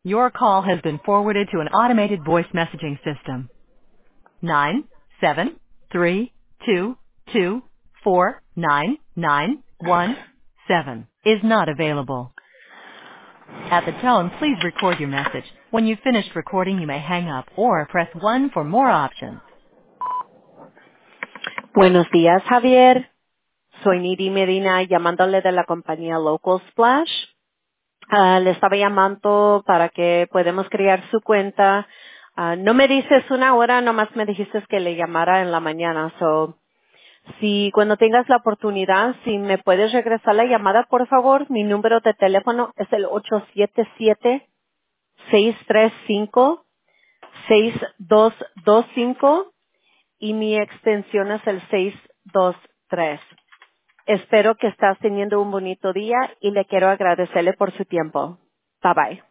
Your call has been forwarded to an automated voice messaging system. 97322499117 is not available. At the tone, please record your message. When you've finished recording, you may hang up or press 1 for more options. Buenos días, Javier. Soy Nidi Medina llamándole de la compañía Local Splash. Le estaba llamando para que podamos crear su cuenta. No me dices una hora, nomás me dijiste que le llamara en la mañana. Si cuando tengas la oportunidad, si me puedes regresar la llamada, por favor. Mi número de teléfono es el 877-635-6225 y mi extensión es el 623. Espero que estás teniendo un bonito día y le quiero agradecerle por su tiempo. Bye bye.